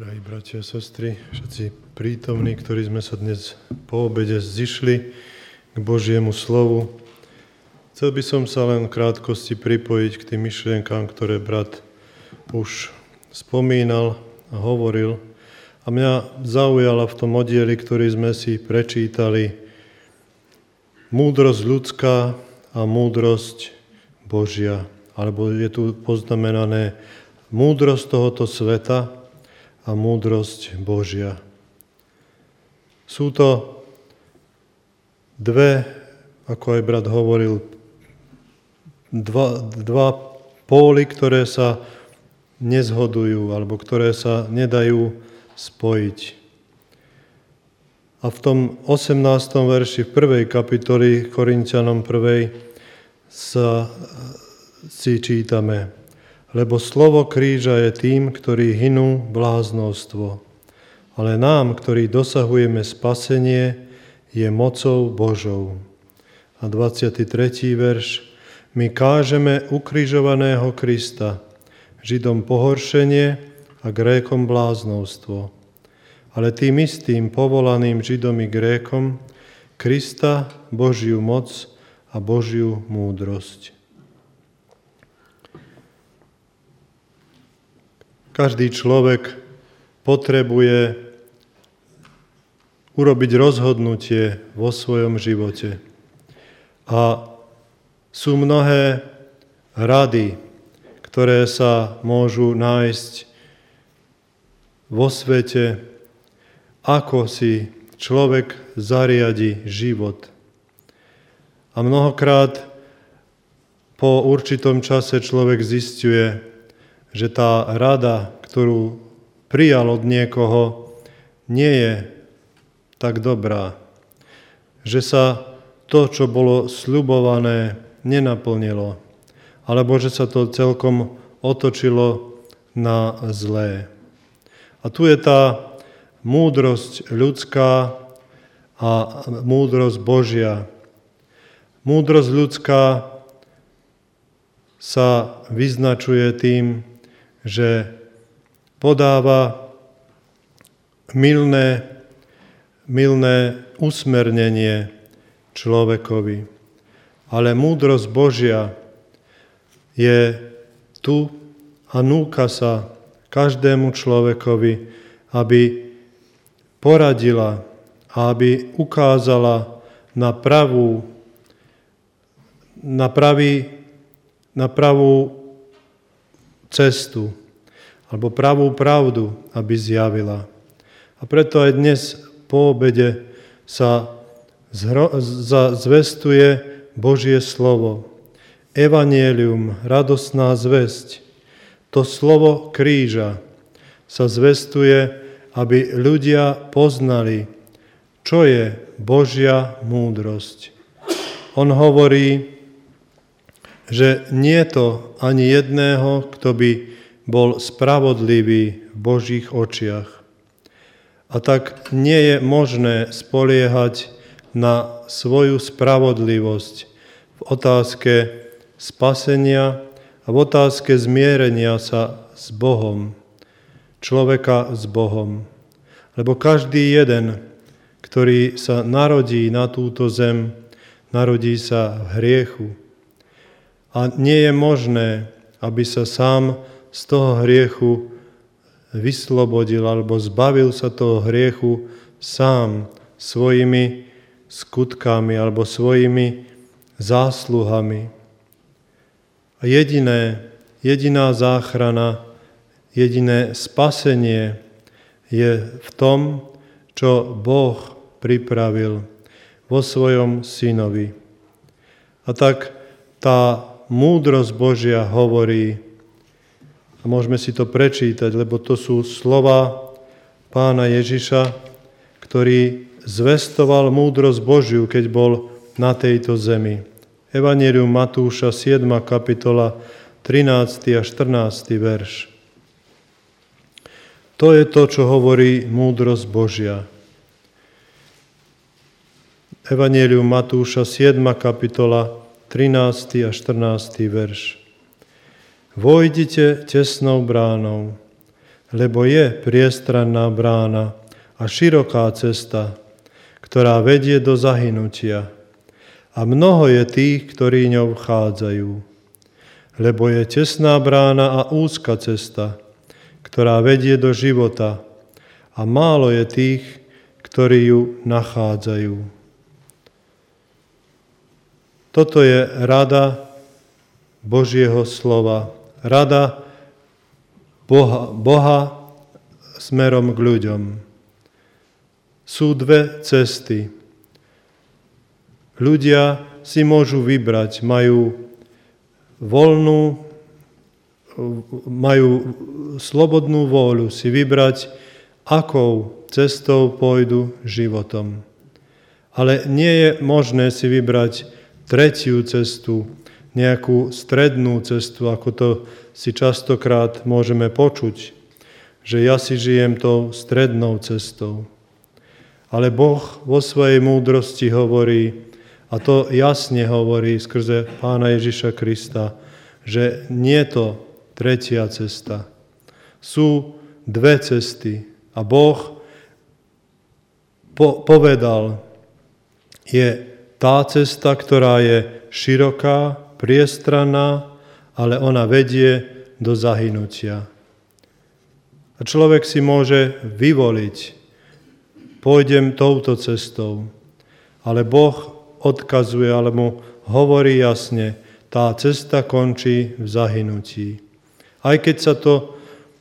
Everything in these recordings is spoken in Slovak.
Drahí bratia a sestry, všetci prítomní, ktorí sme sa dnes po obede zišli k Božiemu slovu, chcel by som sa len v krátkosti pripojiť k tým myšlienkám, ktoré brat už spomínal a hovoril. A mňa zaujala v tom oddieli, ktorý sme si prečítali, múdrosť ľudská a múdrosť Božia. Alebo je tu poznamenané múdrosť tohoto sveta a múdrosť Božia. Sú to dve, ako aj brat hovoril, dva póly, ktoré sa nezhodujú, alebo ktoré sa nedajú spojiť. A v tom 18. verši v 1. kapitoli Korinťanom 1. si čítame: lebo slovo kríža je tým, ktorí hynú, bláznostvo, ale nám, ktorí dosahujeme spasenie, je mocou Božou. A 23. verš: my kážeme ukrižovaného Krista, Židom pohoršenie a Grékom bláznostvo, ale tým istým povolaným Židom i Grékom Krista, Božiu moc a Božiu múdrosť. Každý človek potrebuje urobiť rozhodnutie vo svojom živote. A sú mnohé rady, ktoré sa môžu nájsť vo svete, ako si človek zariadi život. A mnohokrát po určitom čase človek zisťuje, že tá rada, ktorú prijal od niekoho, nie je tak dobrá. Že sa to, čo bolo sľubované, nenaplnilo. Alebo že sa to celkom otočilo na zlé. A tu je tá múdrosť ľudská a múdrosť Božia. Múdrosť ľudská sa vyznačuje tým, že podáva mylné usmernenie človekovi. Ale múdrosť Božia je tu a núka sa každému človekovi, aby poradila a aby ukázala na pravú cestu, alebo pravú pravdu, aby zjavila. A preto aj dnes po obede sa zvestuje Božie slovo. Evangelium, radosná zvesť, to slovo kríža sa zvestuje, aby ľudia poznali, čo je Božia múdrosť. On hovorí, že nie je to ani jedného, kto by bol spravodlivý v Božích očiach. A tak nie je možné spoliehať na svoju spravodlivosť v otázke spasenia a v otázke zmierenia sa s Bohom, človeka s Bohom. Lebo každý jeden, ktorý sa narodí na túto zem, narodí sa v hriechu. A nie je možné, aby sa sám z toho hriechu vyslobodil alebo zbavil sa toho hriechu sám svojimi skutkami alebo svojimi zásluhami. A jediná záchrana, jediné spasenie je v tom, čo Boh pripravil vo svojom synovi. A tak tá múdrosť Božia hovorí, a môžeme si to prečítať, lebo to sú slova Pána Ježiša, ktorý zvestoval múdrosť Božiu, keď bol na tejto zemi. Evangelium Matúša, 7. kapitola, 13. a 14. verš. To je to, čo hovorí múdrosť Božia. Evangelium Matúša, 7. kapitola, 13. a 14. verš. Vojdite tesnou bránou, lebo je priestranná brána a široká cesta, ktorá vedie do zahynutia. A mnoho je tých, ktorí ňou vchádzajú. Lebo je tesná brána a úzka cesta, ktorá vedie do života, a málo je tých, ktorí ju nachádzajú. Toto je rada Božieho slova, rada Boha smerom k ľuďom. Sú dve cesty. Ľudia si môžu vybrať, majú slobodnú vôľu si vybrať, akou cestou pôjdu životom. Ale nie je možné si vybrať tretiu cestu, nejakú strednú cestu, ako to si častokrát môžeme počuť, že ja si žijem tou strednou cestou. Ale Boh vo svojej múdrosti hovorí, a to jasne hovorí skrze Pána Ježiša Krista, že nie je to tretia cesta. Sú dve cesty a Boh povedal, je tá cesta, ktorá je široká, priestranná, ale ona vedie do zahynutia. A človek si môže vyvoliť, pôjdem touto cestou, ale Boh odkazuje, ale mu hovorí jasne, tá cesta končí v zahynutí. Aj keď sa to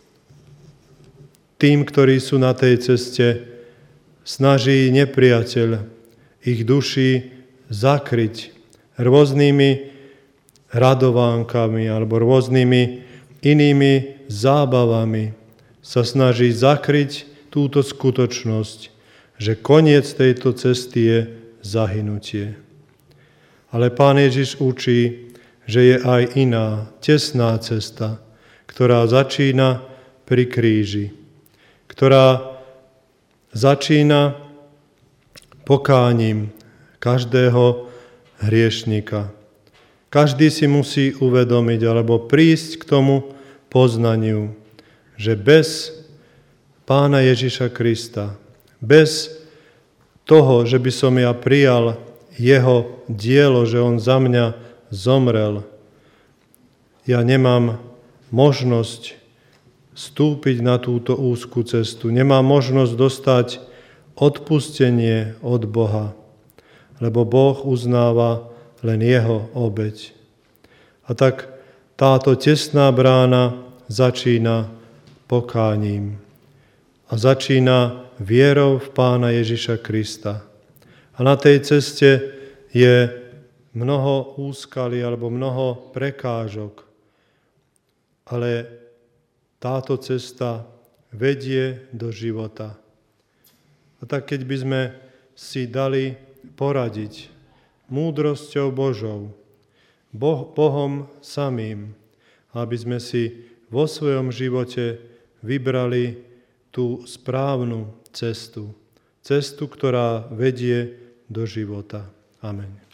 tým, ktorí sú na tej ceste, snaží nepriateľ ich duši zakryť rôznymi radovánkami alebo rôznymi inými zábavami, sa snaží zakryť túto skutočnosť, že koniec tejto cesty je zahynutie. Ale Pán Ježiš učí, že je aj iná, tesná cesta, ktorá začína pri kríži, ktorá začína pokáním každého hriešnika. Každý si musí uvedomiť alebo prísť k tomu poznaniu, že bez Pána Ježiša Krista, bez toho, že by som ja prijal jeho dielo, že on za mňa zomrel, ja nemám možnosť vstúpiť na túto úzkú cestu. Nemám možnosť dostať odpustenie od Boha, lebo Boh uznáva len jeho obeť. A tak táto tesná brána začína pokáním a začína vierou v Pána Ježiša Krista. A na tej ceste je mnoho úskalí alebo mnoho prekážok, ale táto cesta vedie do života. A tak keď by sme si dali poradiť múdrosťou Božou, Bohom samým, aby sme si vo svojom živote vybrali tú správnu cestu, ktorá vedie do života. Amen.